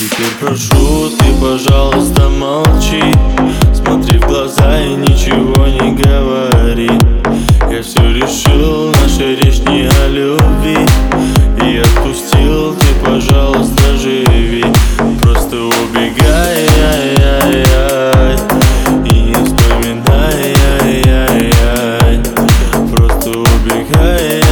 Теперь прошу, ты, пожалуйста, молчи. Смотри в глаза и ничего не говори. Я все решил, наша речь не о любви. И отпустил, ты, пожалуйста, живи. Просто убегай, и не вспоминай, просто убегай,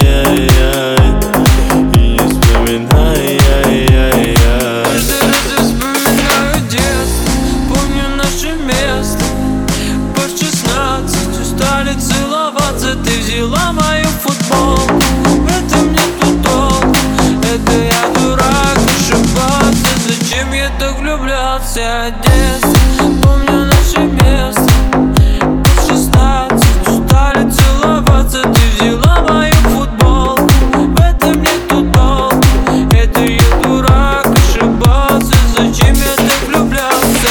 и не вспоминай. Каждый раз я вспоминаю детство, помню наше место. По 16 устали целоваться, ты взяла мою футболку. В этом нету толку, это я дурак, ошибался. Зачем я так влюблялся? Детство, помню наше место. По 16 устали целоваться, ты взяла мою футболку. В этом нету толку, это я дурак, ошибался. Зачем я так влюблялся?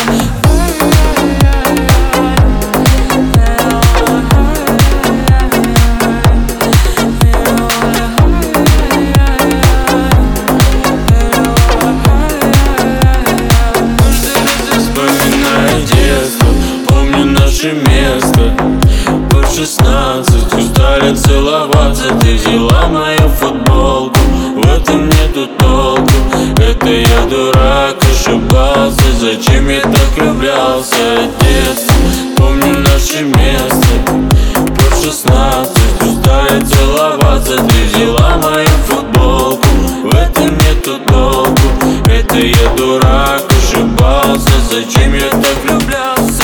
Вспоминаю детство, помню наше место. По 16 устали целоваться, ты взяла мою футболку. В этом нету толку, это я дурак, ошибался. Зачем я так влюблялся? Детство, помню наше место. По 16 устали целоваться, ты взяла мою футболку. В этом нету толку, это я дурак, ошибался. Зачем я так влюблялся?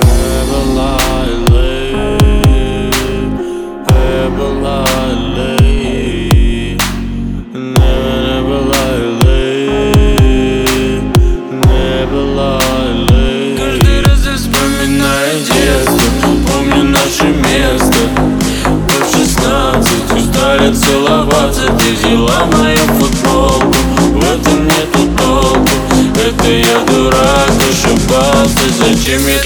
Каждый раз я Вспоминаю детство, помню наше место. По 16 устали целоваться, ты взяла мою футболку. В этом нету толку, это я дурак, ошибался. Зачем я